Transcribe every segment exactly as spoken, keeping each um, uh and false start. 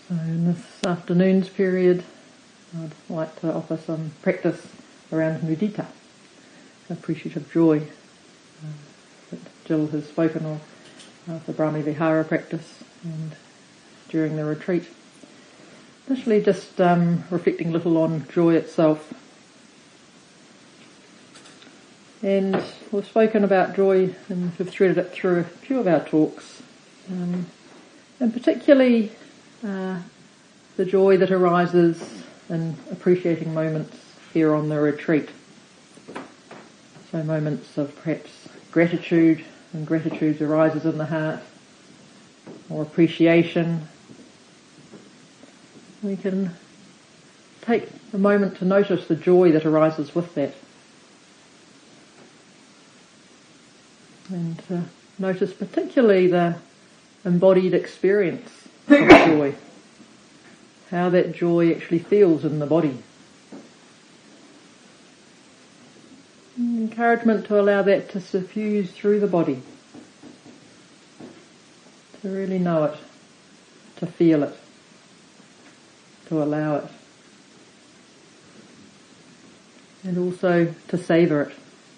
So in this afternoon's period, I'd like to offer some practice around mudita, appreciative joy, uh, that Jill has spoken of, uh, the Brahmi Vihara practice and during the retreat. Initially just um, reflecting a little on joy itself. And we've spoken about joy and we've threaded it through a few of our talks, um, and particularly uh, the joy that arises in appreciating moments here on the retreat. So moments of perhaps gratitude, and gratitude arises in the heart, or appreciation. We can take a moment to notice the joy that arises with that. And uh, notice particularly the embodied experience of joy, how that joy actually feels in the body. And encouragement to allow that to suffuse through the body, to really know it, to feel it, to allow it, and also to savour it.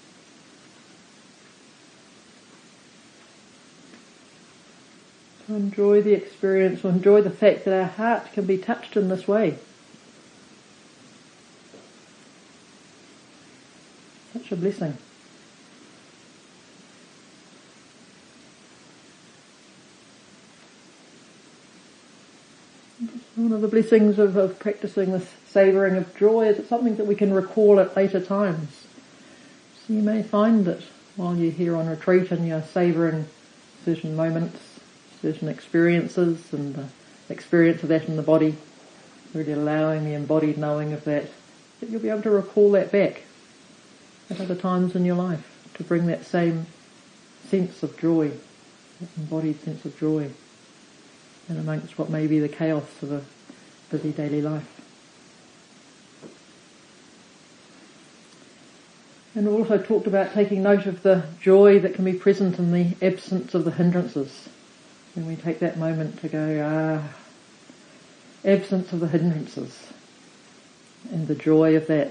To enjoy the experience, or enjoy the fact that our heart can be touched in this way. Such a blessing. One of the blessings of, of practicing this savouring of joy is it's something that we can recall at later times. So you may find that while you're here on retreat and you're savouring certain moments, certain experiences, and the experience of that in the body, really allowing the embodied knowing of that, that you'll be able to recall that back at other times in your life, to bring that same sense of joy, that embodied sense of joy, and amongst what may be the chaos of a busy daily life. And we also talked about taking note of the joy that can be present in the absence of the hindrances. When we take that moment to go, ah, absence of the hindrances, and the joy of that.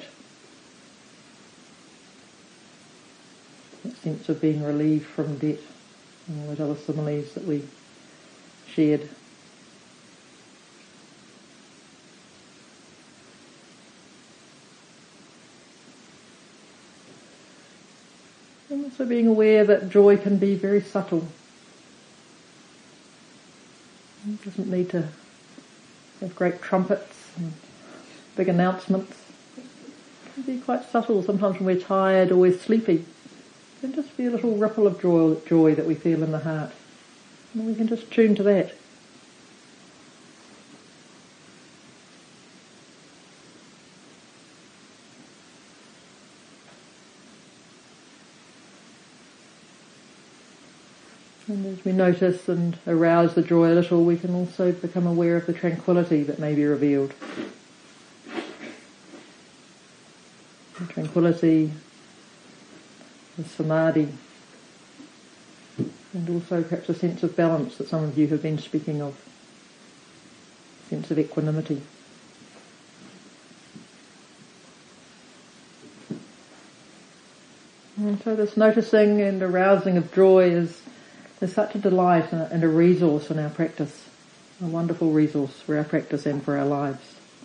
That sense of being relieved from debt, and all those other similes that we shared. And also being aware that joy can be very subtle. It doesn't need to have great trumpets and big announcements. It can be quite subtle. Sometimes when we're tired or we're sleepy, it can just be a little ripple of joy, joy that we feel in the heart. And we can just tune to that. And as we notice and arouse the joy a little, we can also become aware of the tranquility that may be revealed. The tranquility, the samadhi, and also perhaps a sense of balance that some of you have been speaking of, a sense of equanimity. And so this noticing and arousing of joy is There's such a delight and a resource in our practice, a wonderful resource for our practice and for our lives.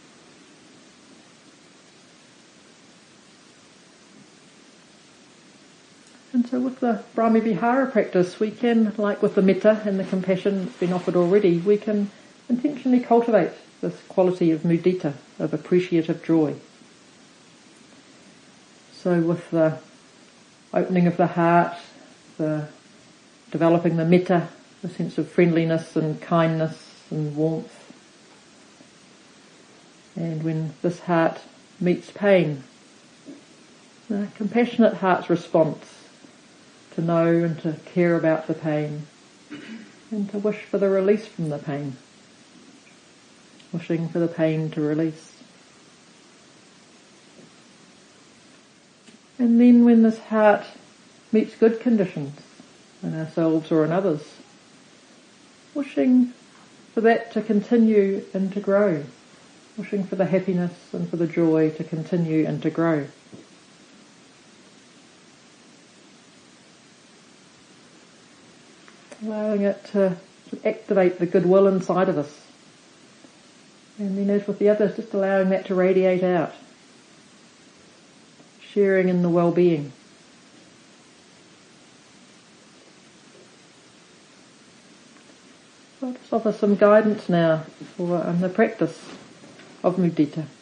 And so with the Brahmi Vihara practice, we can, like with the metta and the compassion that's been offered already, we can intentionally cultivate this quality of mudita, of appreciative joy. So with the opening of the heart, the developing the metta, the sense of friendliness and kindness and warmth. And when this heart meets pain, the compassionate heart's response to know and to care about the pain and to wish for the release from the pain, wishing for the pain to release. And then when this heart meets good conditions, in ourselves or in others, wishing for that to continue and to grow. Wishing for the happiness and for the joy to continue and to grow. Allowing it to, to activate the goodwill inside of us. And then as with the others, just allowing that to radiate out. Sharing in the well-being. So I'll just offer some guidance now for um, the practice of mudita.